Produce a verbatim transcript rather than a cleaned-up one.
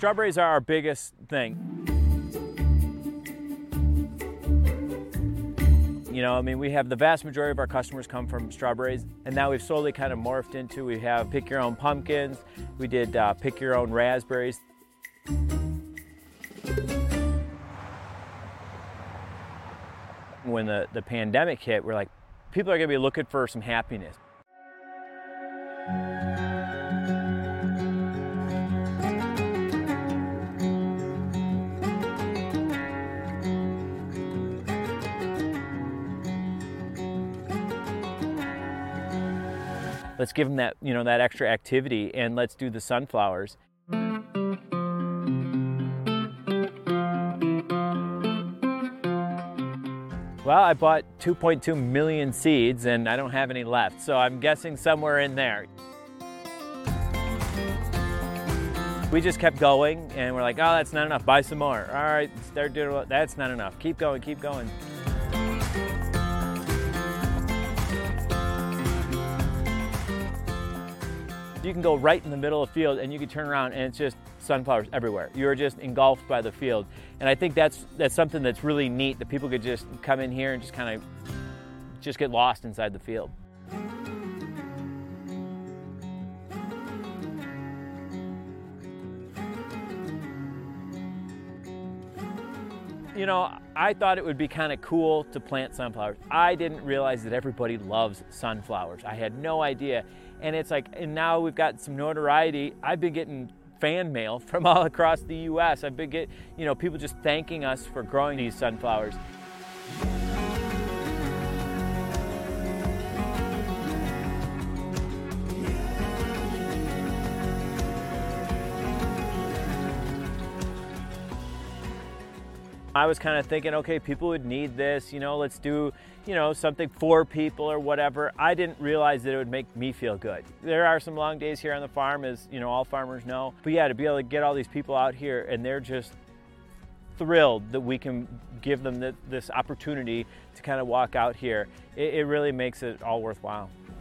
Strawberries are our biggest thing. You know, I mean, we have the vast majority of our customers come from strawberries, and now we've slowly kind of morphed into, we have pick your own pumpkins, we did uh, pick your own raspberries. When the, the pandemic hit, we're like, people are gonna be looking for some happiness. Let's give them that, you know, that extra activity, and let's do the sunflowers. Well, I bought two point two million seeds and I don't have any left, so I'm guessing somewhere in there. We just kept going and we're like, oh, that's not enough, buy some more. All right, start doing, that's not enough, keep going, keep going. You can go right in the middle of the field and you can turn around and it's just sunflowers everywhere. You're just engulfed by the field. And I think that's that's something that's really neat, that people could just come in here and just kind of just get lost inside the field. You know, I thought it would be kind of cool to plant sunflowers. I didn't realize that everybody loves sunflowers. I had no idea. And it's like, and now we've got some notoriety. I've been getting fan mail from all across the U S. I've been getting, you know, people just thanking us for growing these sunflowers. I was kind of thinking, okay, people would need this, you know, let's do, you know, something for people or whatever. I didn't realize that it would make me feel good. There are some long days here on the farm, as you know, all farmers know. But yeah, to be able to get all these people out here and they're just thrilled that we can give them the, this opportunity to kind of walk out here, it, it really makes it all worthwhile.